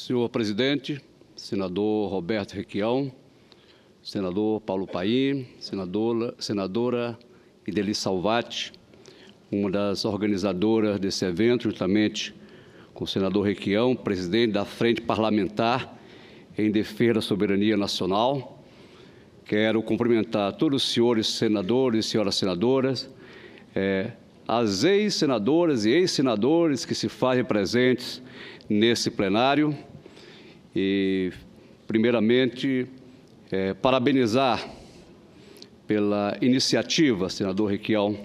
Senhor presidente, senador Roberto Requião, senador Paulo Paim, senadora Ideli Salvati, uma das organizadoras desse evento, juntamente com o senador Requião, presidente da Frente Parlamentar em Defesa da Soberania Nacional. Quero cumprimentar todos os senhores senadores e senhoras senadoras, as ex-senadoras e ex-senadores que se fazem presentes nesse plenário e, primeiramente, parabenizar pela iniciativa, senador Requião,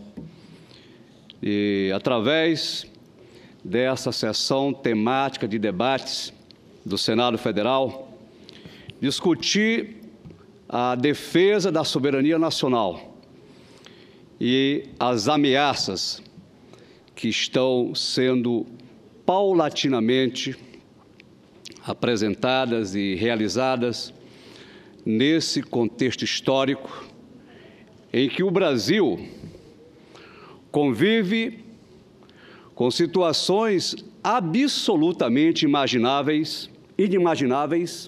e, através dessa sessão temática de debates do Senado Federal, discutir a defesa da soberania nacional e as ameaças que estão sendo paulatinamente apresentadas e realizadas nesse contexto histórico em que o Brasil convive com situações absolutamente inimagináveis.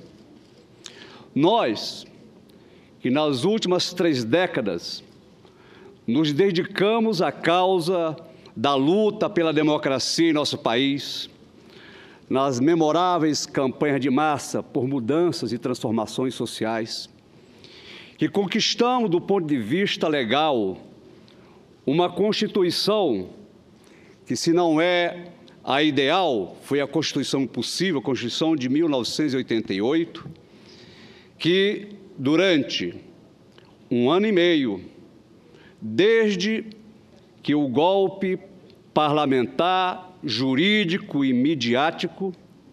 Nós, que nas últimas 3 décadas nos dedicamos à causa da luta pela democracia em nosso país, nas memoráveis campanhas de massa por mudanças e transformações sociais, que conquistamos, do ponto de vista legal, uma Constituição que, se não é a ideal, foi a Constituição possível, a Constituição de 1988, que, durante 1 ano e meio, desde que o golpe parlamentar, jurídico e midiático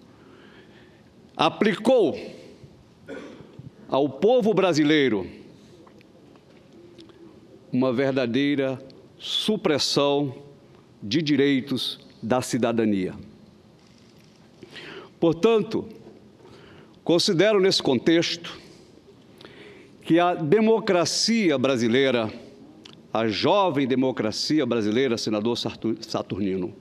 aplicou ao povo brasileiro uma verdadeira supressão de direitos da cidadania. Portanto, considero nesse contexto que a democracia brasileira, a jovem democracia brasileira, senador Saturnino,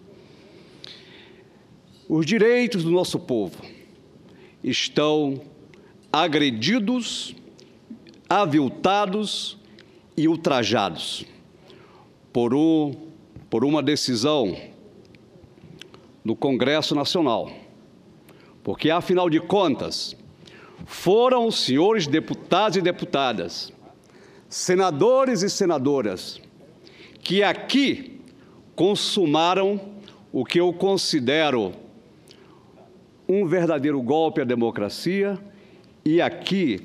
os direitos do nosso povo estão agredidos, aviltados e ultrajados por uma decisão do Congresso Nacional, porque, afinal de contas, foram os senhores deputados e deputadas, senadores e senadoras, que aqui consumaram o que eu considero um verdadeiro golpe à democracia e aqui,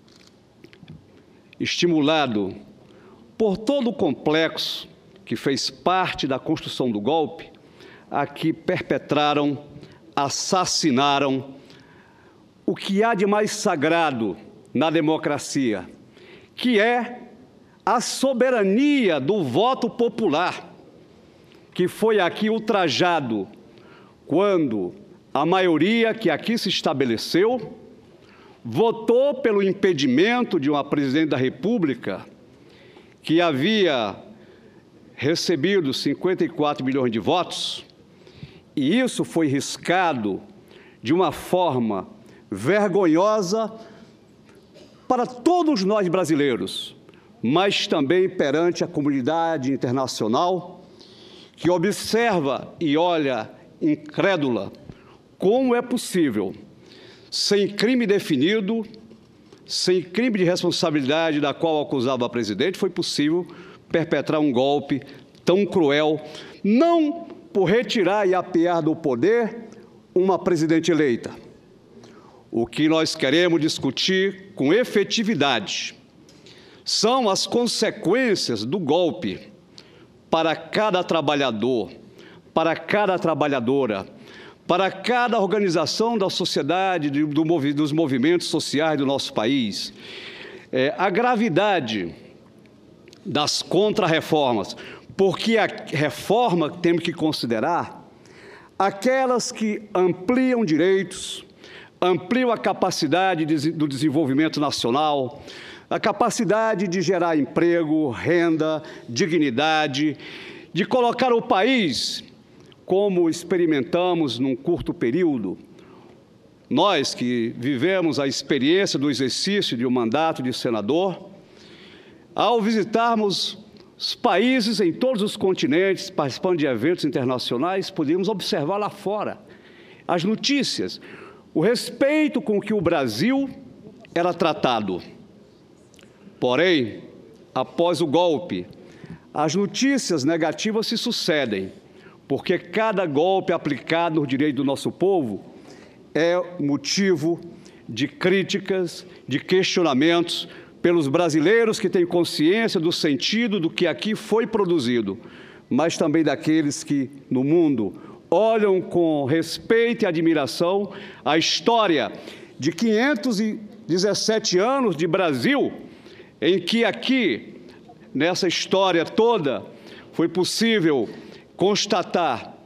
estimulado por todo o complexo que fez parte da construção do golpe, aqui perpetraram, assassinaram o que há de mais sagrado na democracia, que é a soberania do voto popular, que foi aqui ultrajado quando a maioria que aqui se estabeleceu votou pelo impedimento de uma presidente da República que havia recebido 54 milhões de votos, e isso foi riscado de uma forma vergonhosa para todos nós brasileiros, mas também perante a comunidade internacional, que observa e olha incrédula como é possível, sem crime definido, sem crime de responsabilidade da qual acusava a presidente, foi possível perpetrar um golpe tão cruel, não por retirar e apear do poder uma presidente eleita. O que nós queremos discutir com efetividade são as consequências do golpe para cada trabalhador, para cada trabalhadora, para cada organização da sociedade, dos movimentos sociais do nosso país. A gravidade das contrarreformas, porque a reforma temos que considerar aquelas que ampliam direitos, ampliam a capacidade do desenvolvimento nacional, a capacidade de gerar emprego, renda, dignidade, de colocar o país, como experimentamos num curto período, nós que vivemos a experiência do exercício de um mandato de senador, ao visitarmos os países em todos os continentes, participando de eventos internacionais, podemos observar lá fora as notícias, o respeito com que o Brasil era tratado. Porém, após o golpe, as notícias negativas se sucedem, porque cada golpe aplicado no direito do nosso povo é motivo de críticas, de questionamentos pelos brasileiros que têm consciência do sentido do que aqui foi produzido, mas também daqueles que, no mundo, olham com respeito e admiração a história de 517 anos de Brasil, em que aqui, nessa história toda, foi possível constatar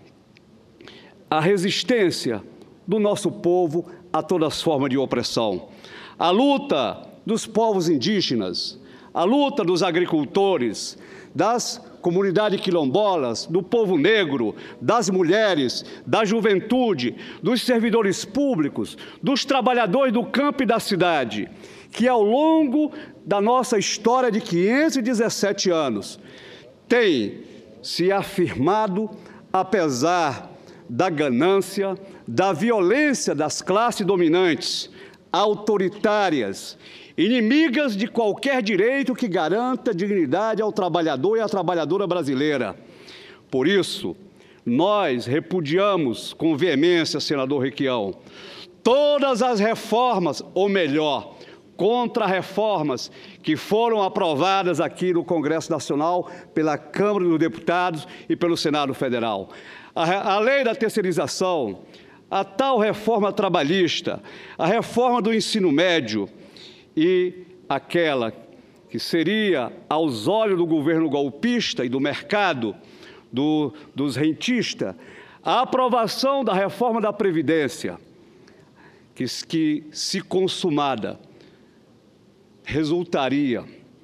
a resistência do nosso povo a todas as formas de opressão. A luta dos povos indígenas, a luta dos agricultores, das comunidades quilombolas, do povo negro, das mulheres, da juventude, dos servidores públicos, dos trabalhadores do campo e da cidade, que ao longo da nossa história de 517 anos tem se afirmado, apesar da ganância, da violência das classes dominantes, autoritárias, inimigas de qualquer direito que garanta dignidade ao trabalhador e à trabalhadora brasileira. Por isso, nós repudiamos com veemência, senador Requião, todas as reformas, ou melhor, contra-reformas que foram aprovadas aqui no Congresso Nacional, pela Câmara dos Deputados e pelo Senado Federal. A lei da terceirização, a tal reforma trabalhista, a reforma do ensino médio e aquela que seria, aos olhos do governo golpista e do mercado dos rentistas, a aprovação da reforma da Previdência, que se consumada, resultaria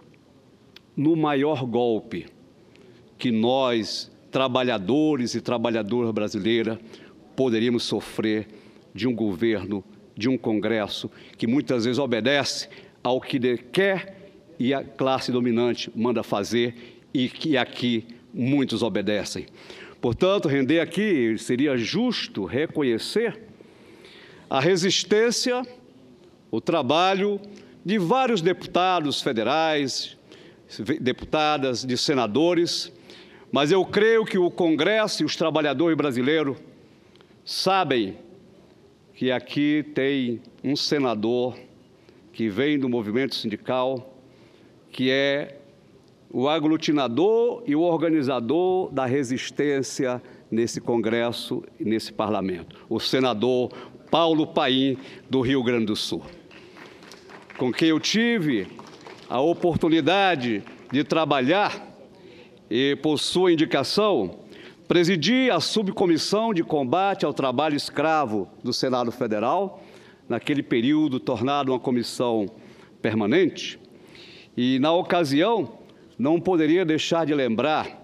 no maior golpe que nós, trabalhadores e trabalhadoras brasileiras, poderíamos sofrer de um governo, de um Congresso, que muitas vezes obedece ao que quer e a classe dominante manda fazer e que aqui muitos obedecem. Portanto, render aqui seria justo reconhecer a resistência, o trabalho de vários deputados federais, deputadas, de senadores, mas eu creio que o Congresso e os trabalhadores brasileiros sabem que aqui tem um senador que vem do movimento sindical, que é o aglutinador e o organizador da resistência nesse Congresso e nesse Parlamento, o senador Paulo Paim, do Rio Grande do Sul, com quem eu tive a oportunidade de trabalhar e, por sua indicação, presidi a subcomissão de combate ao trabalho escravo do Senado Federal, naquele período tornado uma comissão permanente, e, na ocasião, não poderia deixar de lembrar,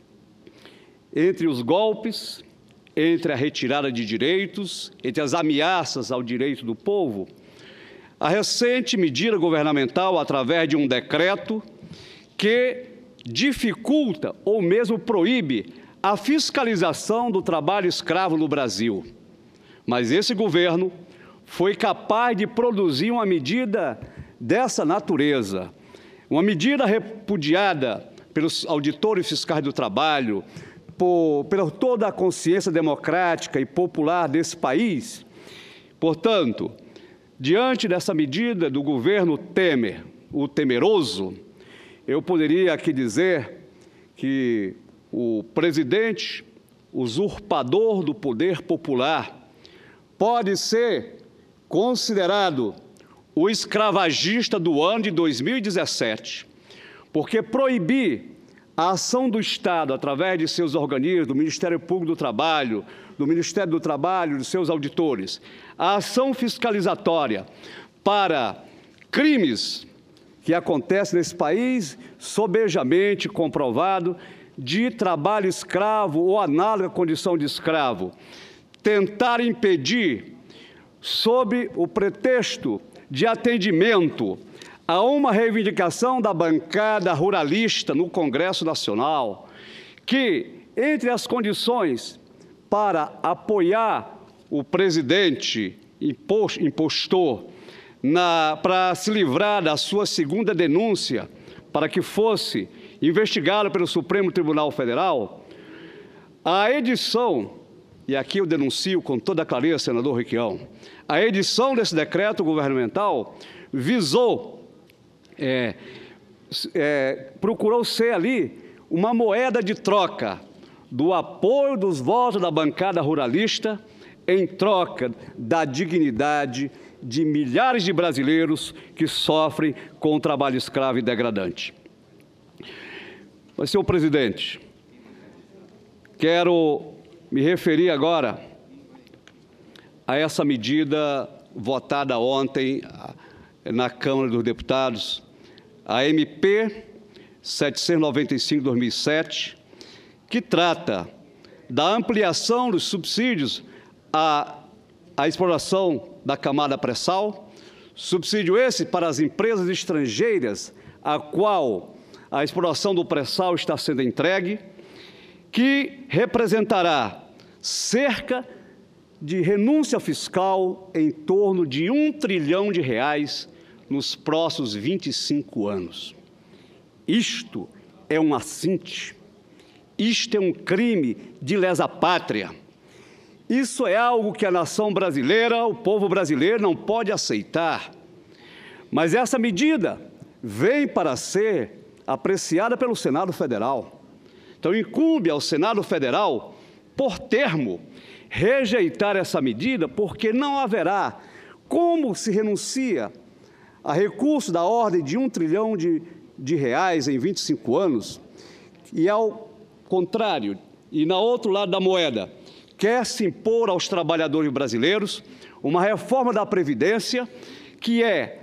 entre os golpes, entre a retirada de direitos, entre as ameaças ao direito do povo, a recente medida governamental, através de um decreto, que dificulta ou mesmo proíbe a fiscalização do trabalho escravo no Brasil. Mas esse governo foi capaz de produzir uma medida dessa natureza, uma medida repudiada pelos auditores fiscais do trabalho, por toda a consciência democrática e popular desse país. Portanto, diante dessa medida do governo Temer, o temeroso, eu poderia aqui dizer que o presidente, usurpador do poder popular, pode ser considerado o escravagista do ano de 2017, porque proibir a ação do Estado, através de seus organismos, do Ministério Público do Trabalho, do Ministério do Trabalho, dos seus auditores, a ação fiscalizatória para crimes que acontecem nesse país, sobejamente comprovado, de trabalho escravo ou análoga condição de escravo, tentar impedir sob o pretexto de atendimento a uma reivindicação da bancada ruralista no Congresso Nacional, que, entre as condições para apoiar o presidente impostor para se livrar da sua segunda denúncia, para que fosse investigado pelo Supremo Tribunal Federal, a edição, e aqui eu denuncio com toda clareza, senador Requião, a edição desse decreto governamental visou, procurou ser ali uma moeda de troca do apoio dos votos da bancada ruralista em troca da dignidade de milhares de brasileiros que sofrem com o trabalho escravo e degradante. Mas, senhor presidente, quero me referir agora a essa medida votada ontem na Câmara dos Deputados, a MP 795/2007, que trata da ampliação dos subsídios à exploração da camada pré-sal, subsídio esse para as empresas estrangeiras a qual a exploração do pré-sal está sendo entregue, que representará cerca de renúncia fiscal em torno de R$1 trilhão nos próximos 25 anos. Isto é um assinte, isto é um crime de lesa pátria. Isso é algo que a nação brasileira, o povo brasileiro não pode aceitar. Mas essa medida vem para ser apreciada pelo Senado Federal. Então, incumbe ao Senado Federal, por termo, rejeitar essa medida, porque não haverá como se renuncia a recurso da ordem de R$1 trilhão em 25 anos, e ao contrário, e na outro lado da moeda, quer se impor aos trabalhadores brasileiros uma reforma da Previdência que é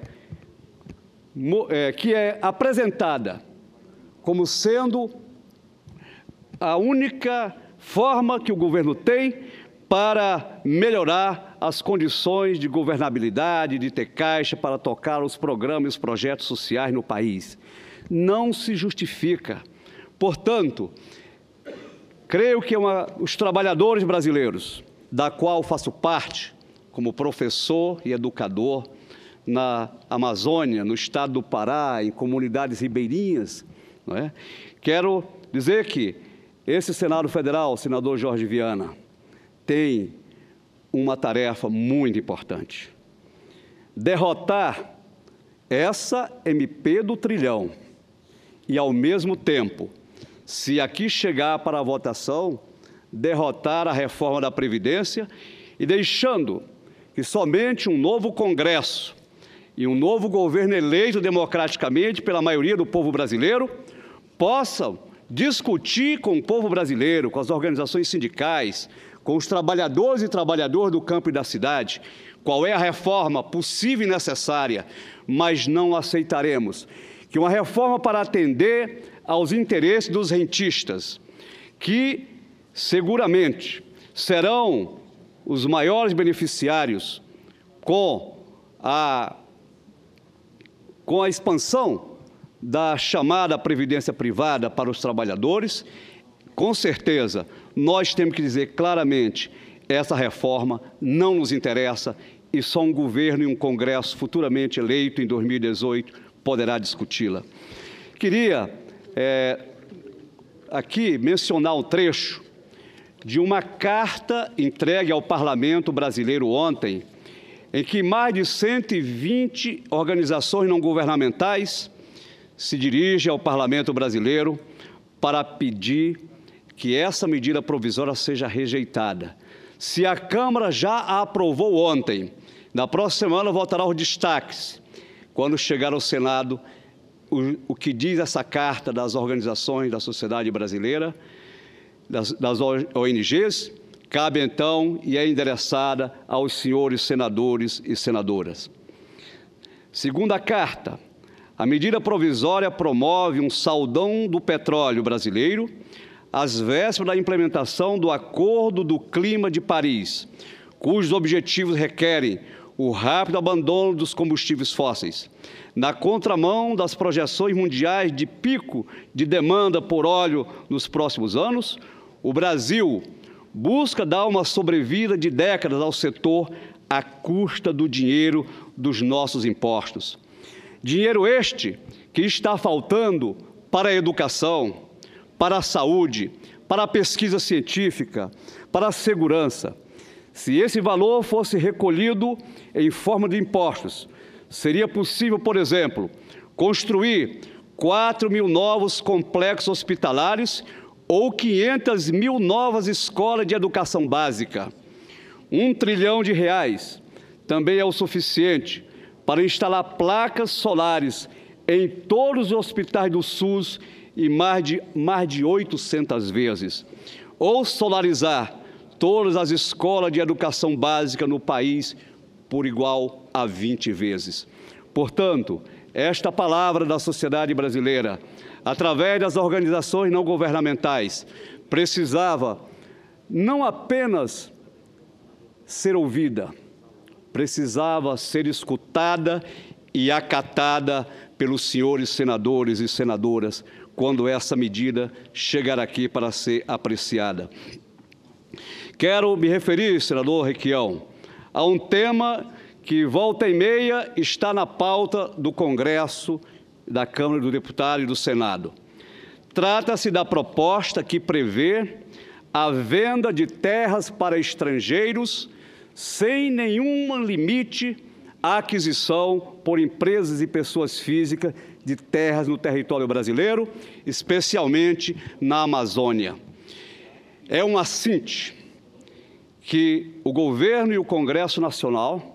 apresentada como sendo a única forma que o governo tem para melhorar as condições de governabilidade, de ter caixa para tocar os programas e os projetos sociais no país. Não se justifica. Portanto, creio que os trabalhadores brasileiros, da qual faço parte, como professor e educador, na Amazônia, no estado do Pará, em comunidades ribeirinhas, não é? Quero dizer que esse Senado Federal, senador Jorge Viana, tem uma tarefa muito importante: derrotar essa MP do trilhão e, ao mesmo tempo, se aqui chegar para a votação, derrotar a reforma da Previdência e deixando que somente um novo Congresso e um novo governo eleito democraticamente pela maioria do povo brasileiro possam discutir com o povo brasileiro, com as organizações sindicais, com os trabalhadores e trabalhadoras do campo e da cidade, qual é a reforma possível e necessária, mas não aceitaremos que uma reforma para atender aos interesses dos rentistas, que seguramente serão os maiores beneficiários com a expansão da chamada previdência privada para os trabalhadores. Com certeza, nós temos que dizer claramente: essa reforma não nos interessa e só um governo e um Congresso futuramente eleito em 2018 poderá discuti-la. Queria aqui mencionar um trecho de uma carta entregue ao Parlamento brasileiro ontem, em que mais de 120 organizações não governamentais se dirigem ao Parlamento brasileiro para pedir que essa medida provisória seja rejeitada. Se a Câmara já a aprovou ontem, na próxima semana votará os destaques. Quando chegar ao Senado, o que diz essa carta das organizações da sociedade brasileira, das ONGs, cabe então e é endereçada aos senhores senadores e senadoras. Segunda carta, a medida provisória promove um saldão do petróleo brasileiro às vésperas da implementação do Acordo do Clima de Paris, cujos objetivos requerem o rápido abandono dos combustíveis fósseis. Na contramão das projeções mundiais de pico de demanda por óleo nos próximos anos, o Brasil busca dar uma sobrevida de décadas ao setor à custa do dinheiro dos nossos impostos. Dinheiro este que está faltando para a educação, para a saúde, para a pesquisa científica, para a segurança. Se esse valor fosse recolhido em forma de impostos, seria possível, por exemplo, construir 4.000 novos complexos hospitalares ou 500.000 novas escolas de educação básica. R$ 1 trilhão também é o suficiente para instalar placas solares em todos os hospitais do SUS e mais de 800 vezes, ou solarizar todas as escolas de educação básica no país por igual a 20 vezes. Portanto, esta palavra da sociedade brasileira, através das organizações não governamentais, precisava não apenas ser ouvida, precisava ser escutada e acatada pelos senhores senadores e senadoras quando essa medida chegar aqui para ser apreciada. Quero me referir, senador Requião, a um tema que, volta e meia, está na pauta do Congresso, da Câmara dos Deputados e do Senado. Trata-se da proposta que prevê a venda de terras para estrangeiros sem nenhum limite à aquisição por empresas e pessoas físicas de terras no território brasileiro, especialmente na Amazônia. É um assinte que o governo e o Congresso Nacional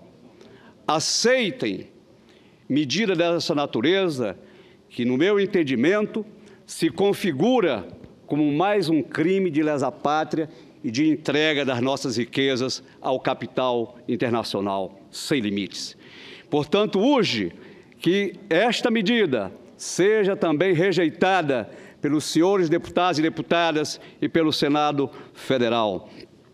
aceitem medida dessa natureza que, no meu entendimento, se configura como mais um crime de lesa-pátria e de entrega das nossas riquezas ao capital internacional sem limites. Portanto, urge que esta medida seja também rejeitada pelos senhores deputados e deputadas e pelo Senado Federal.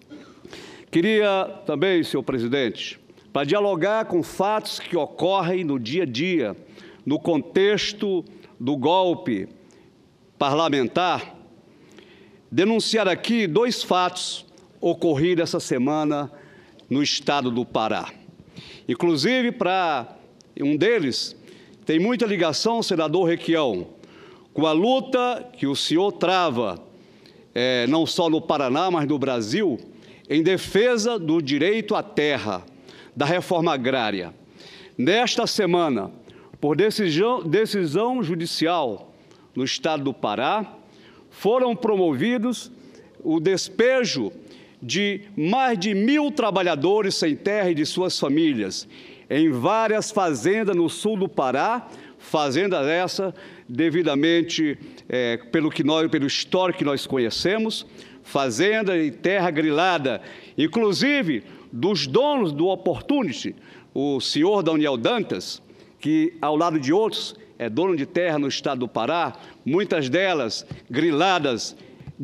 Queria também, senhor presidente, para dialogar com fatos que ocorrem no dia a dia, no contexto do golpe parlamentar, denunciar aqui 2 fatos ocorridos essa semana no estado do Pará. Inclusive, para um deles, tem muita ligação, senador Requião, com a luta que o senhor trava, não só no Paraná, mas no Brasil, em defesa do direito à terra, da reforma agrária. Nesta semana, por decisão judicial no estado do Pará, foram promovidos o despejo de mais de 1.000 trabalhadores sem terra e de suas famílias em várias fazendas no sul do Pará, fazendas essa devidamente, pelo histórico que nós conhecemos, fazenda e terra grilada, inclusive dos donos do Opportunity, o senhor Daniel Dantas, que, ao lado de outros, é dono de terra no estado do Pará, muitas delas griladas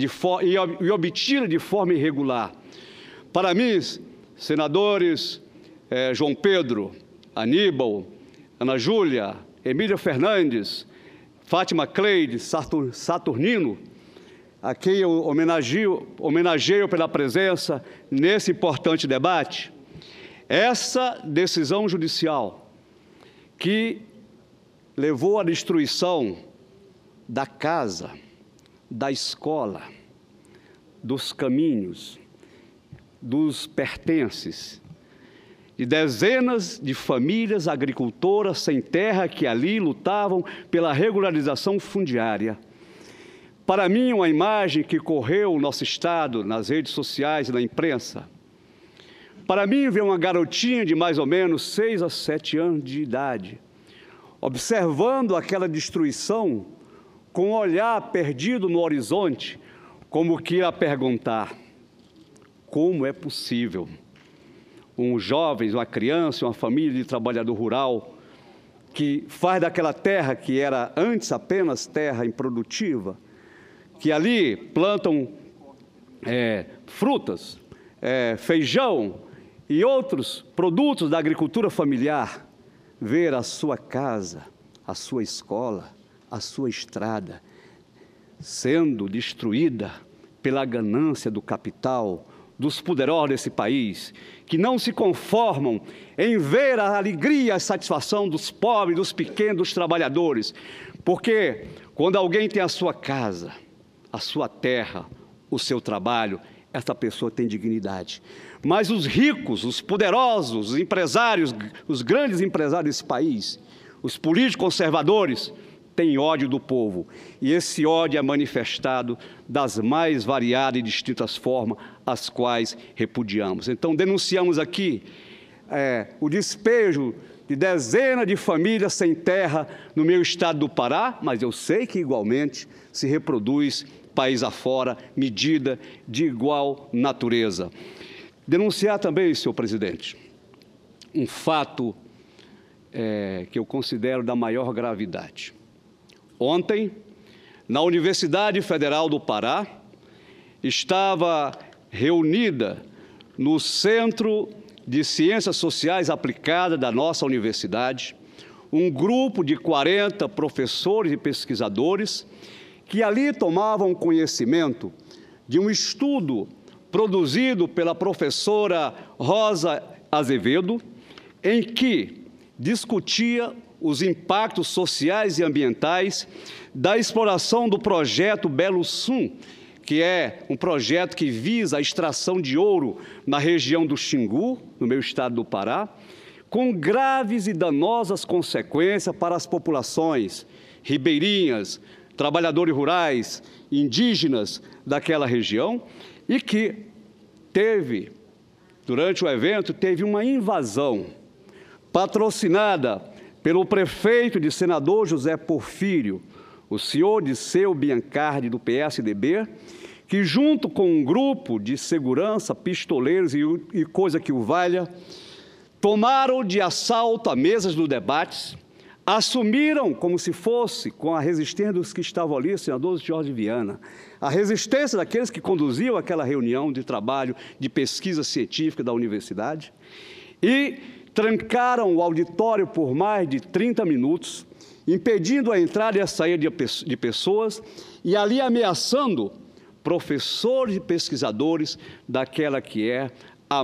e obtidas de forma irregular. Para mim, senadores João Pedro, Aníbal, Ana Júlia, Emília Fernandes, Fátima Cleide, Saturnino, a quem eu homenageio pela presença nesse importante debate, essa decisão judicial que levou à destruição da casa, da escola, dos caminhos, dos pertences, de dezenas de famílias agricultoras sem terra que ali lutavam pela regularização fundiária. Para mim, uma imagem que correu o nosso estado nas redes sociais e na imprensa. Para mim, ver uma garotinha de mais ou menos 6 a 7 anos de idade, observando aquela destruição com um olhar perdido no horizonte, como que a perguntar: como é possível um jovem, uma criança, uma família de trabalhador rural que faz daquela terra que era antes apenas terra improdutiva, que ali plantam frutas, feijão e outros produtos da agricultura familiar, ver a sua casa, a sua escola, a sua estrada sendo destruída pela ganância do capital, dos poderosos desse país, que não se conformam em ver a alegria e a satisfação dos pobres, dos pequenos, dos trabalhadores. Porque quando alguém tem a sua casa, a sua terra, o seu trabalho, essa pessoa tem dignidade. Mas os ricos, os poderosos, os empresários, os grandes empresários desse país, os políticos conservadores, têm ódio do povo. E esse ódio é manifestado das mais variadas e distintas formas, as quais repudiamos. Então, denunciamos aqui o despejo de dezenas de famílias sem terra no meu estado do Pará, mas eu sei que, igualmente, se reproduz país afora, medida de igual natureza. Denunciar também, senhor presidente, um fato que eu considero da maior gravidade. Ontem, na Universidade Federal do Pará, estava reunida no Centro de Ciências Sociais Aplicadas da nossa universidade, um grupo de 40 professores e pesquisadores que ali tomavam conhecimento de um estudo produzido pela professora Rosa Azevedo, em que discutia os impactos sociais e ambientais da exploração do projeto Belo Sun, que é um projeto que visa a extração de ouro na região do Xingu, no meu estado do Pará, com graves e danosas consequências para as populações ribeirinhas, trabalhadores rurais, indígenas daquela região, e que durante o evento, teve uma invasão patrocinada pelo prefeito de Senador José Porfírio, o senhor Disseu Biancardi, do PSDB, que junto com um grupo de segurança, pistoleiros e coisa que o valha, tomaram de assalto as mesas dos debates, assumiram como se fosse, com a resistência dos que estavam ali, o senador Jorge Viana, a resistência daqueles que conduziam aquela reunião de trabalho, de pesquisa científica da universidade, e trancaram o auditório por mais de 30 minutos, impedindo a entrada e a saída de pessoas e ali ameaçando professores e pesquisadores daquela que é a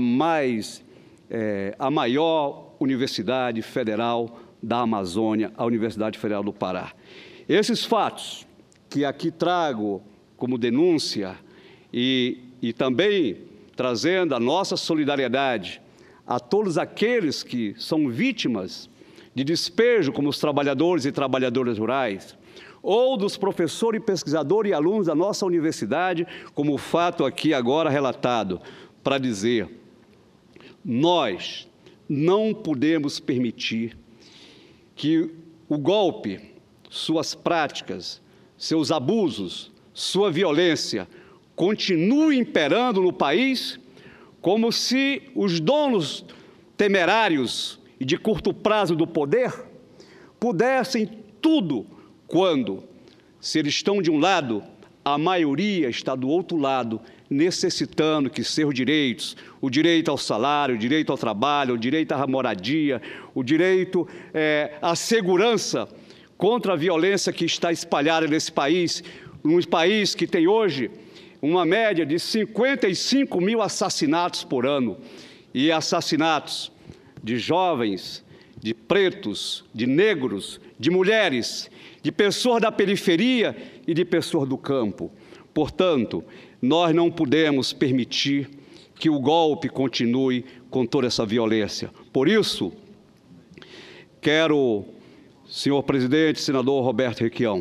maior universidade federal da Amazônia, a Universidade Federal do Pará. Esses fatos que aqui trago como denúncia e também trazendo a nossa solidariedade a todos aqueles que são vítimas de despejo, como os trabalhadores e trabalhadoras rurais, ou dos professores, pesquisadores e alunos da nossa universidade, como o fato aqui agora relatado, para dizer: nós não podemos permitir que o golpe, suas práticas, seus abusos, sua violência continue imperando no país, como se os donos temerários e de curto prazo do poder pudessem tudo, quando, se eles estão de um lado, a maioria está do outro lado, necessitando que seus direitos, o direito ao salário, o direito ao trabalho, o direito à moradia, o direito à segurança contra a violência que está espalhada nesse país, um país que tem hoje uma média de 55 mil assassinatos por ano, e assassinatos de jovens, de pretos, de negros, de mulheres, de pessoas da periferia e de pessoas do campo. Portanto, nós não podemos permitir que o golpe continue com toda essa violência. Por isso, quero, senhor presidente, senador Roberto Requião,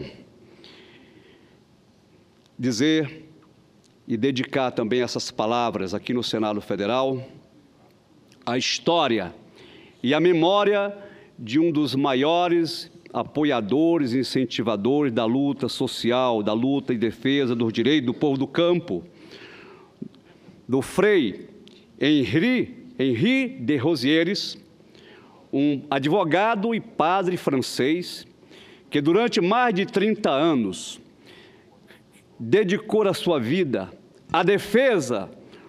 dizer e dedicar também essas palavras aqui no Senado Federal à história e à memória de um dos maiores apoiadores e incentivadores da luta social, da luta em defesa dos direitos do povo do campo, do Frei Henri de Rosieres, um advogado e padre francês que durante mais de 30 anos dedicou a sua vida à defesa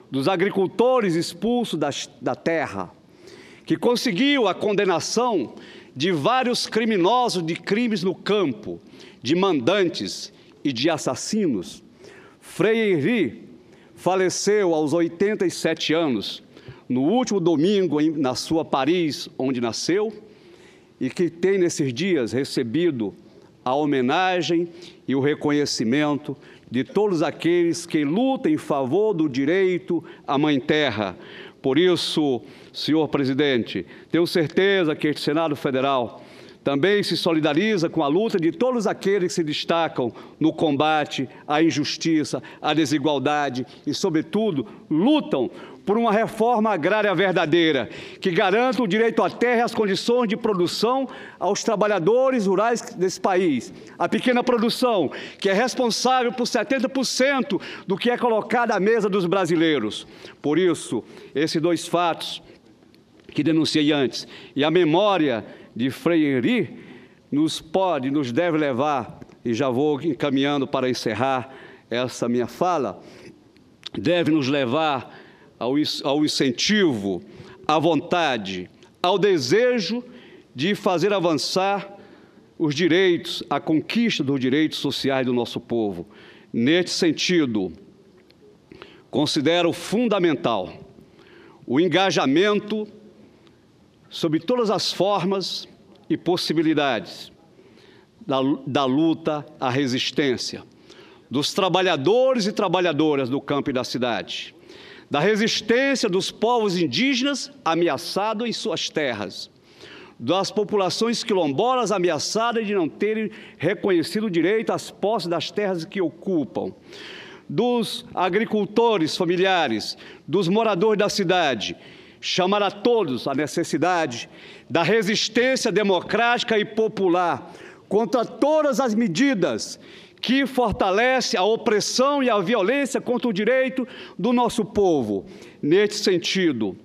dos agricultores expulsos da terra, que conseguiu a condenação de vários criminosos de crimes no campo, de mandantes e de assassinos. Frei Henri faleceu aos 87 anos, no último domingo na sua Paris, onde nasceu, e que tem nesses dias recebido a homenagem e o reconhecimento de todos aqueles que lutam em favor do direito à Mãe Terra. Por isso, senhor presidente, tenho certeza que este Senado Federal também se solidariza com a luta de todos aqueles que se destacam no combate à injustiça, à desigualdade e, sobretudo, lutam por uma reforma agrária verdadeira, que garanta o direito à terra e as condições de produção aos trabalhadores rurais desse país. A pequena produção, que é responsável por 70% do que é colocado à mesa dos brasileiros. Por isso, esses dois fatos que denunciei antes e a memória de Frei Henri nos deve levar, e já vou encaminhando para encerrar essa minha fala, deve nos levar ao incentivo, à vontade, ao desejo de fazer avançar os direitos, a conquista dos direitos sociais do nosso povo. Neste sentido, considero fundamental o engajamento sob todas as formas e possibilidades da luta à resistência, dos trabalhadores e trabalhadoras do campo e da cidade, da resistência dos povos indígenas ameaçados em suas terras, das populações quilombolas ameaçadas de não terem reconhecido o direito às posses das terras que ocupam, dos agricultores familiares, dos moradores da cidade, chamar a todos a necessidade da resistência democrática e popular contra todas as medidas que fortalecem a opressão e a violência contra o direito do nosso povo. Neste sentido,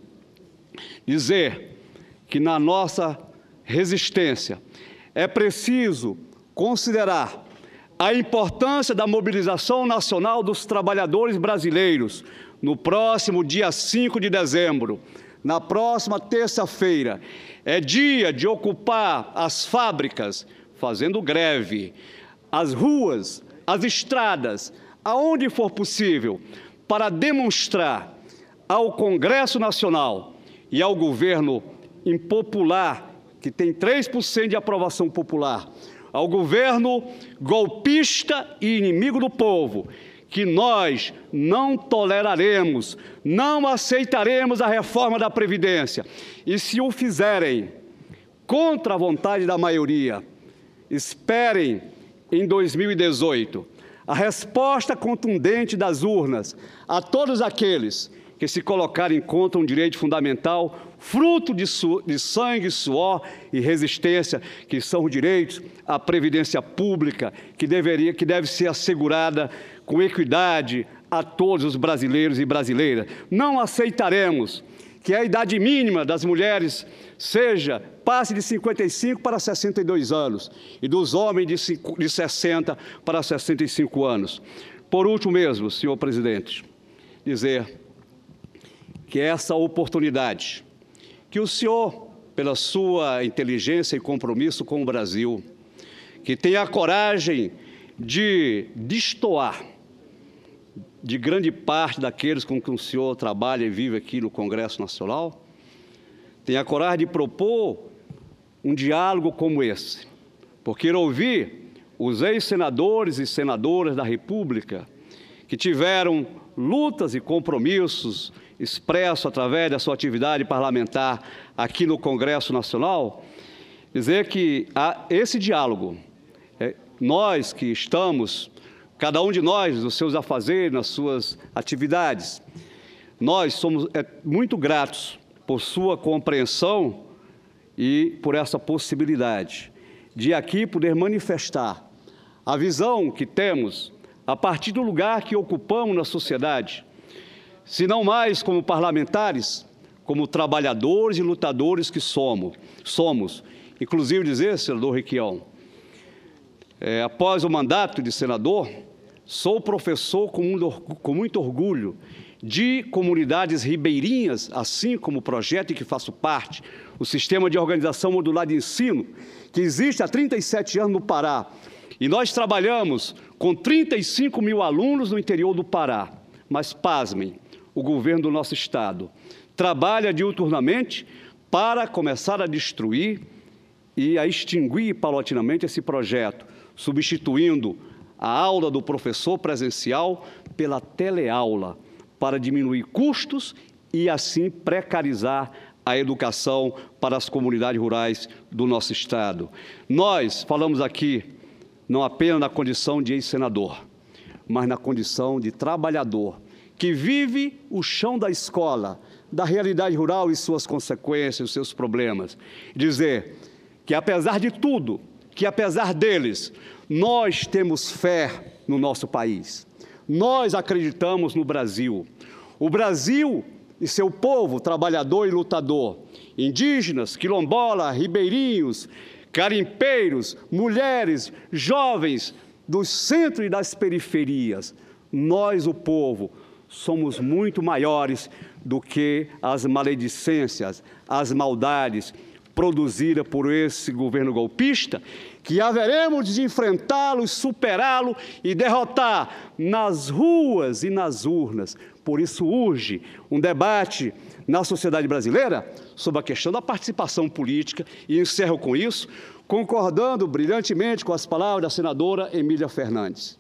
dizer que na nossa resistência é preciso considerar a importância da mobilização nacional dos trabalhadores brasileiros no próximo dia 5 de dezembro. Na próxima terça-feira, é dia de ocupar as fábricas, fazendo greve, as ruas, as estradas, aonde for possível, para demonstrar ao Congresso Nacional e ao governo impopular, que tem 3% de aprovação popular, ao governo golpista e inimigo do povo, que nós não toleraremos, não aceitaremos a reforma da Previdência. E se o fizerem contra a vontade da maioria, esperem em 2018 a resposta contundente das urnas a todos aqueles que se colocarem contra um direito fundamental, fruto de sangue, suor e resistência, que são os direitos à previdência pública, que deve ser assegurada com equidade a todos os brasileiros e brasileiras. Não aceitaremos que a idade mínima das mulheres passe de 55 para 62 anos e dos homens de 60 para 65 anos. Por último mesmo, senhor presidente, dizer que essa oportunidade que o senhor, pela sua inteligência e compromisso com o Brasil, que tem a coragem de destoar de grande parte daqueles com que o senhor trabalha e vive aqui no Congresso Nacional, tem a coragem de propor um diálogo como esse, porque ouvir os ex-senadores e senadoras da República que tiveram lutas e compromissos expressos através da sua atividade parlamentar aqui no Congresso Nacional, dizer que esse diálogo, nós que estamos, cada um de nós, nos seus afazeres, nas suas atividades, nós somos muito gratos por sua compreensão e por essa possibilidade de aqui poder manifestar a visão que temos a partir do lugar que ocupamos na sociedade, se não mais como parlamentares, como trabalhadores e lutadores que somos. Inclusive dizer, senador Requião, após o mandato de senador, sou professor com muito orgulho de comunidades ribeirinhas, assim como o projeto em que faço parte, o Sistema de Organização Modular de Ensino, que existe há 37 anos no Pará. E nós trabalhamos com 35 mil alunos no interior do Pará. Mas, pasmem, o governo do nosso estado trabalha diuturnamente para começar a destruir e a extinguir paulatinamente esse projeto, substituindo a aula do professor presencial pela teleaula, para diminuir custos e, assim, precarizar a educação para as comunidades rurais do nosso estado. Nós falamos aqui não apenas na condição de ex-senador, mas na condição de trabalhador, que vive o chão da escola, da realidade rural e suas consequências, os seus problemas. Dizer que, apesar de tudo, que apesar deles, nós temos fé no nosso país. Nós acreditamos no Brasil. O Brasil e seu povo trabalhador e lutador, indígenas, quilombolas, ribeirinhos, garimpeiros, mulheres, jovens dos centros e das periferias. Nós, o povo, somos muito maiores do que as maledicências, as maldades produzidas por esse governo golpista, que haveremos de enfrentá-lo, superá-lo e derrotar nas ruas e nas urnas. Por isso urge um debate na sociedade brasileira sobre a questão da participação política e encerro com isso, concordando brilhantemente com as palavras da senadora Emília Fernandes.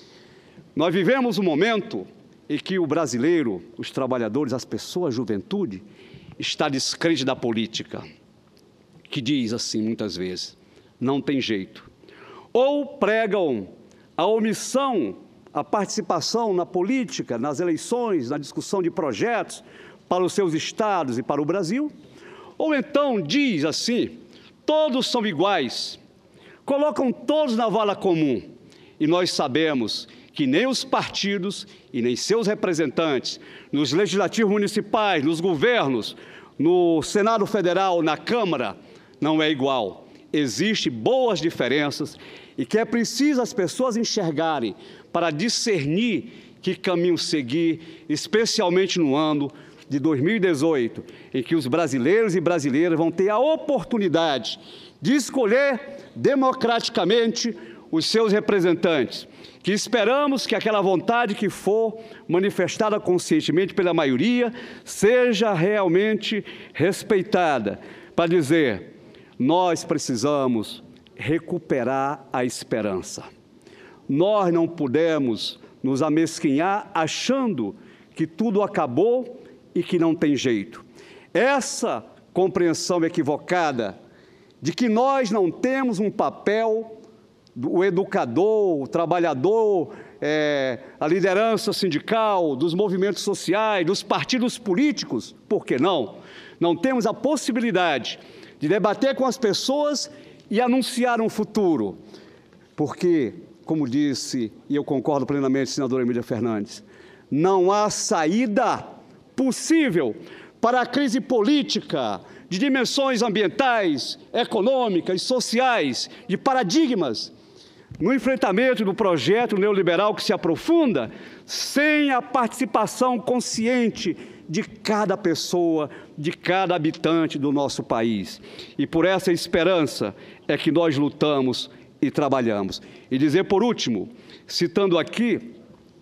Nós vivemos um momento em que o brasileiro, os trabalhadores, as pessoas, a juventude, está descrente da política, que diz assim muitas vezes, não tem jeito. Ou pregam a omissão, a participação na política, nas eleições, na discussão de projetos para os seus estados e para o Brasil, ou então diz assim, todos são iguais, colocam todos na vala comum, e nós sabemos que nem os partidos e nem seus representantes, nos legislativos municipais, nos governos, no Senado Federal, na Câmara, não é igual. Existem boas diferenças e que é preciso as pessoas enxergarem para discernir que caminho seguir, especialmente no ano de 2018, em que os brasileiros e brasileiras vão ter a oportunidade de escolher democraticamente os seus representantes, que esperamos que aquela vontade que for manifestada conscientemente pela maioria seja realmente respeitada, para dizer, nós precisamos recuperar a esperança. Nós não podemos nos amesquinhar achando que tudo acabou e que não tem jeito. Essa compreensão equivocada de que nós não temos um papel, o educador, o trabalhador, a liderança sindical, dos movimentos sociais, dos partidos políticos, por que não? Não temos a possibilidade de debater com as pessoas e anunciar um futuro, porque, como disse, e eu concordo plenamente, senadora Emília Fernandes, não há saída possível para a crise política, de dimensões ambientais, econômicas, sociais, de paradigmas, no enfrentamento do projeto neoliberal que se aprofunda, sem a participação consciente de cada pessoa, de cada habitante do nosso país. E por essa esperança é que nós lutamos e trabalhamos. E dizer, por último, citando aqui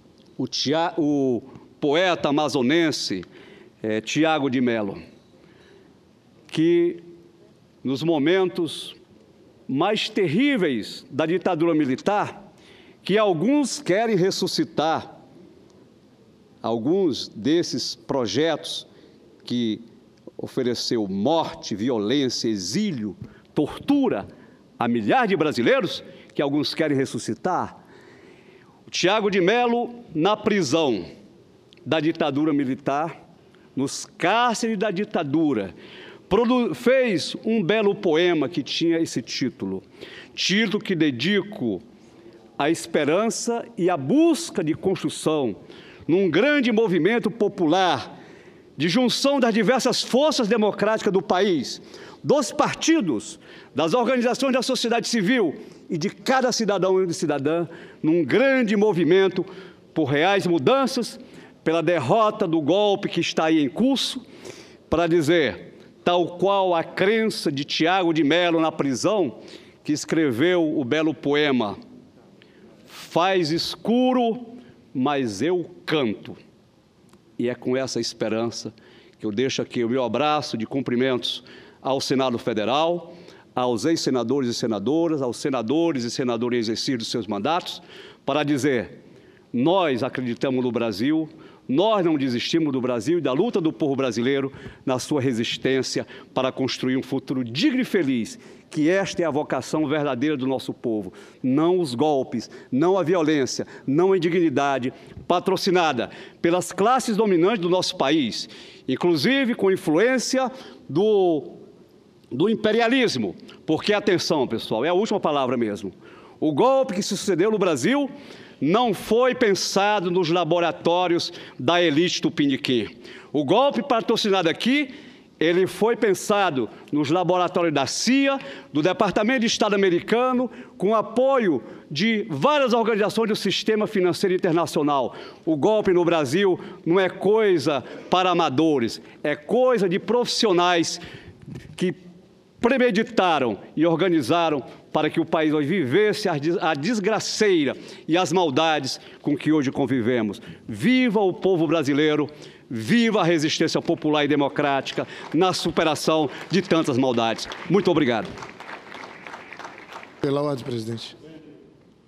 o poeta amazonense Tiago de Mello, que nos momentos mais terríveis da ditadura militar, que alguns querem ressuscitar, alguns desses projetos que ofereceu morte, violência, exílio, tortura a milhares de brasileiros, que alguns querem ressuscitar. O Tiago de Mello, na prisão da ditadura militar, nos cárceres da ditadura, fez um belo poema que tinha esse título que dedico à esperança e à busca de construção num grande movimento popular de junção das diversas forças democráticas do país, dos partidos, das organizações da sociedade civil e de cada cidadão e cidadã, num grande movimento por reais mudanças, pela derrota do golpe que está aí em curso, para dizer, tal qual a crença de Tiago de Mello na prisão, que escreveu o belo poema "Faz escuro, mas eu canto". E é com essa esperança que eu deixo aqui o meu abraço de cumprimentos ao Senado Federal, aos ex-senadores e senadoras, aos senadores e senadoras em exercício dos seus mandatos, para dizer: nós acreditamos no Brasil, nós não desistimos do Brasil e da luta do povo brasileiro na sua resistência para construir um futuro digno e feliz, que esta é a vocação verdadeira do nosso povo. Não os golpes, não a violência, não a indignidade, patrocinada pelas classes dominantes do nosso país, inclusive com influência do imperialismo. Porque, atenção, pessoal, é a última palavra mesmo. O golpe que se sucedeu no Brasil não foi pensado nos laboratórios da elite tupiniquim. O golpe patrocinado aqui, ele foi pensado nos laboratórios da CIA, do Departamento de Estado americano, com apoio de várias organizações do sistema financeiro internacional. O golpe no Brasil não é coisa para amadores, é coisa de profissionais que premeditaram e organizaram para que o país hoje vivesse a desgraceira e as maldades com que hoje convivemos. Viva o povo brasileiro, viva a resistência popular e democrática na superação de tantas maldades. Muito obrigado. Pela ordem, presidente.